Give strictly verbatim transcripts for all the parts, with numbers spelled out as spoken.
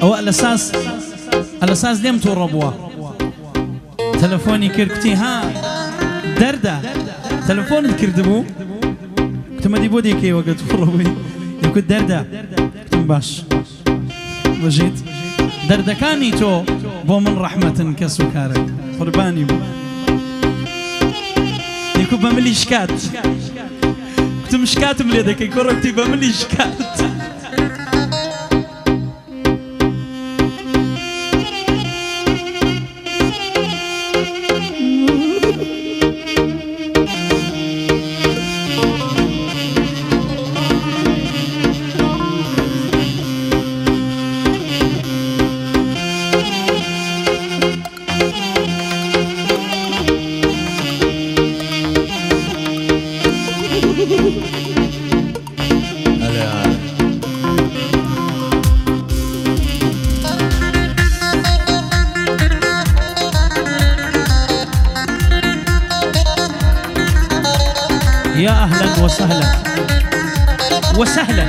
أو الأساس الأساس لم تربوا تلفوني كركتي ها دردة تلفون كردبو كنت ما دي بودي كي وقت فربي يكون دردة كنت باش وجيت دردة كاني تو بو من رحمة كسكارك قرباني يكون بملي شكات كنت مشكات مليدك يكون ركتي بملي شكات يا أهلا وسهلا وسهلا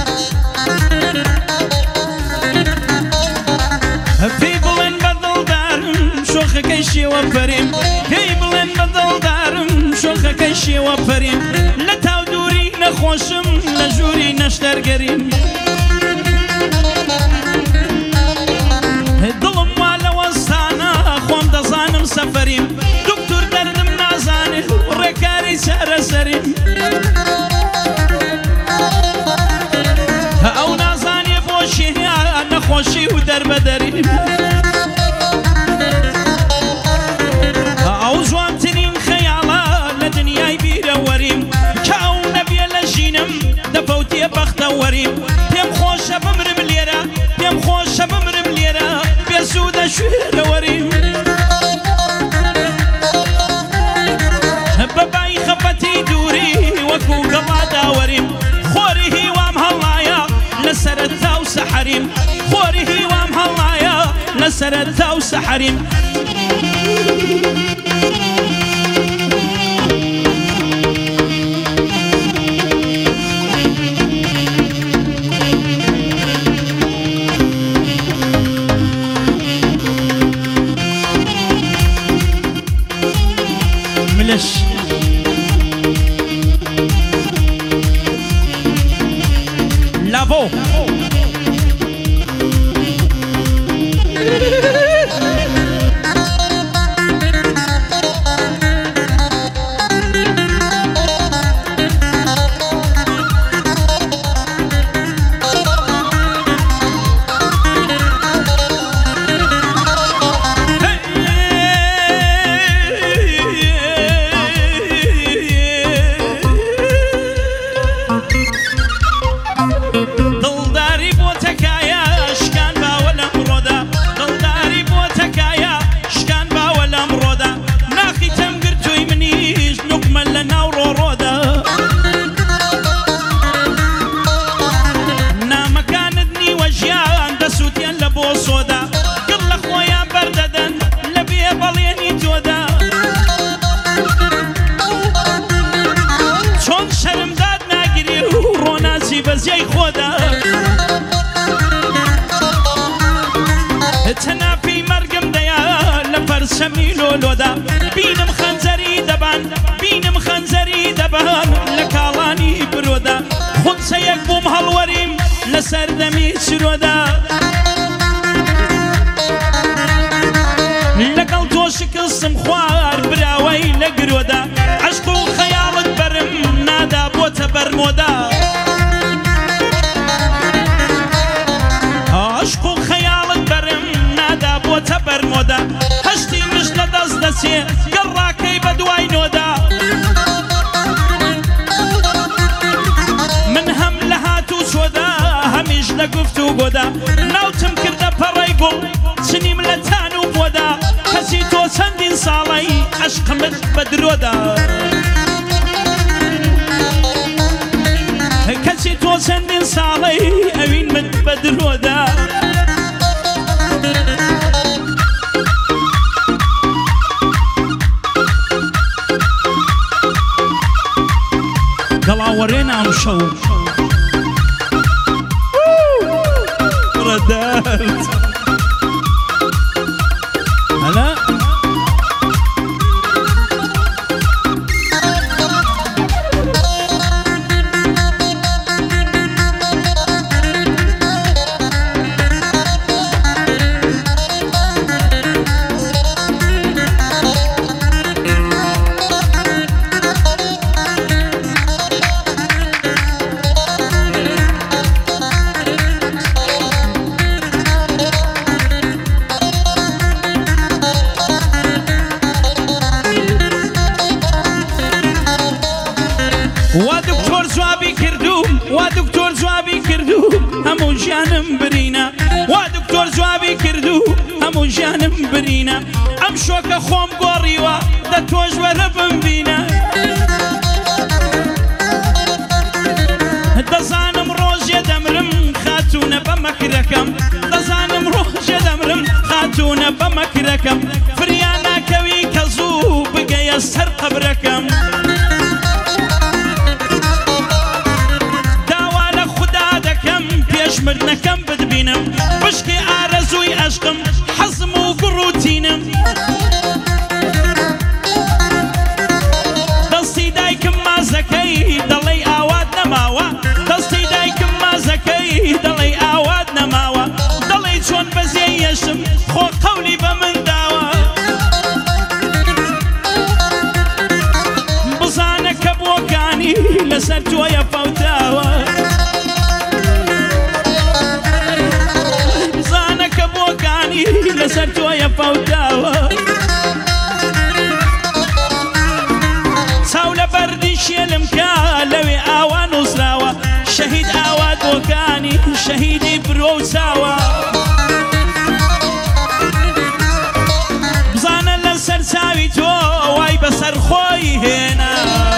People in بدل دارم شوخ كيشي وفريم People in بدل دارم شوخ كيشي وفريم لتاو دوري نخوشم لجوري نشتر قريم ظلم والا وسانا خوام دزانم سفريم دكتور دردم نازاني وركاري سارة سريم او نازاني بوشي نخوشي ودر بدريم او زوامتنين خيالا لدنياي بيرا وريم كاو نبي لجينم دفوتي بخت وريم بيم خوش بمرم ليرا بيم خوش بمرم ليرا بيسود شوير وريم بباي خفتي دوري وكو قبادا وريم خوري هيوام هلايا لسرتها وسحريم خوري هيوام هلايا لسرتها وسحريم ملش لافو بزي خودا تنافي مرقم ديا لفرسمي لولودا بينم خنزري دبان بينم خنزري دبان لكالاني برودا خنسا يكبوم هالوريم لسردمي سرودا لقل توشك السم خوار براوي لقرودا عشقو خيالك برم نادا بوتا برمودا عشقو خيالك برم نادا بوتا برمودا هشتي مش لدز دسي قراكي بدواي نودا من هم لهاتو سودا هميش لقفتو قودا ناوتم كردا برايقو سنيم لتانو بودا كسي تو سندين صالي عشق مت بدرودا كسي تو سندين صالي اوين مت بدرودا قلاورين عم شو رد درد هلا وا دکتۆر جوابی کردو وا دکتۆر جوابی کردو هەموو ژیانم برینە وا دکتۆر جوابی کردو هەموو ژیانم برینە ئەم شۆکە خۆم گۆڕیوە دە تۆش وەرە بمبینە دەزانم ڕۆژێ دەمرم خاتوونە بە مەکرەکەم دەزانم ڕۆژێ دەمرم خاتوونە بە مەکرەکەم فریان ناکەوی کە زوو بگەیە سەر قەبرەکەم مردنەکەم بدبینم بشکی ئارەزووی عەشقم حەزم و گڕوتینم دەستی دایکم مازەکەی دەڵێی ئاوات نەماوە دەستی دایکم مازەکەی دەڵێی ئاوات نەماوە دەڵێی چۆن بەزێی یەشم خۆ قەولی بە من داوە بزانە کە بۆکانی لەسەر تۆیە فەوتاوە لەسەر تۆیە فەوتاوە چاو لە بەردی شێلم کا لەوێ ئاوا نووسراوە شەهید ئاوا دۆکانی شەهیدی برۆ و چاوە بزانە لەسەر چاوی تۆ وای بەسەر خۆی هێنا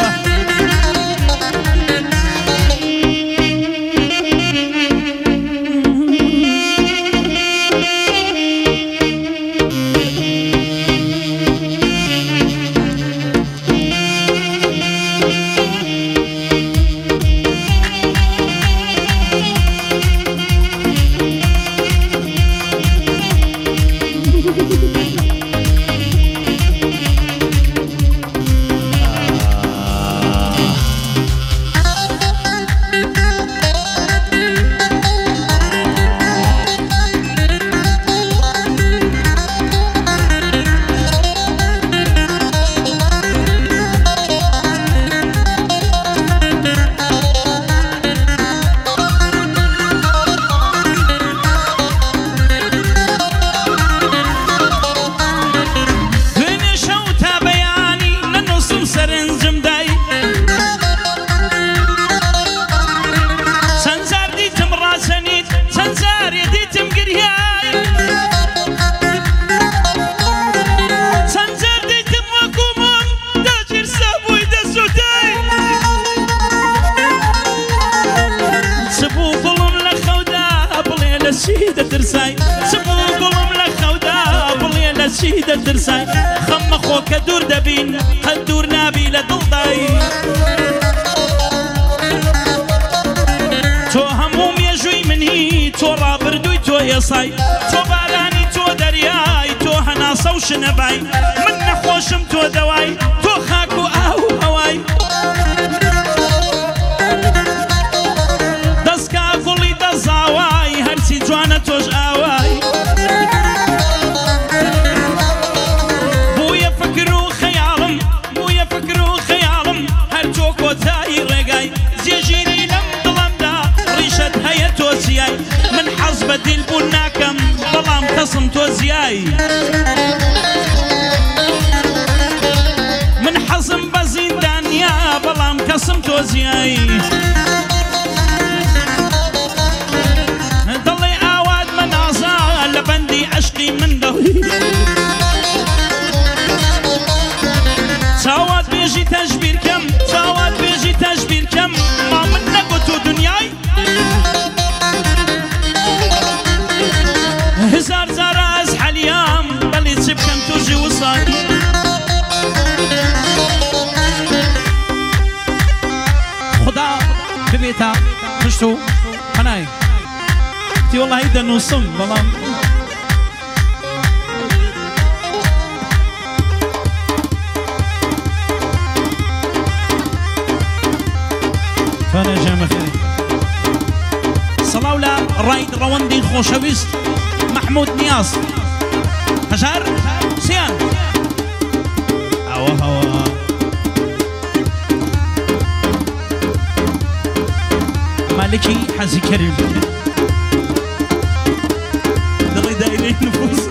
دەترسای خەممە خۆ کە دوور دەبین قەت دوور نابی لە دڵدای تۆ هەموو مێژووی منی تۆ ڕابردووی تۆ ئێسای تۆ بارانی تۆ دەریای تۆ هەناسە و شنەبای من نەخۆشم تۆ دەوای تۆ خاک و ئاو و هەوای دەستکا گوڵی دەزاوای هەرچی جوانە تۆش ئاوای من حەز بە دیلبوون ناکەم بەڵام کەسم تۆ زیایی من حەزم بە زیندانیا بەڵام کەسم تۆ زیایی دڵێ ئاوات مەنازا لە بەندی عەشقی من دەوی چاوات بێژی تەژبیرکەم چاوات بێژی تەژبیرکەم ما من نەگوت و دنیای هزار زارە ئەز حەلیام بەڵێ چ بکەم تووژی وسانی خدا ببێتە پشت و پەنای كتي والله هيدا نوصم بلام فانا جامع خيري صلاولا رايد رواندي خوشويست محمود نياس هجر سيان هوا هوا مالكي حزي كريم دلي دايرين نفوس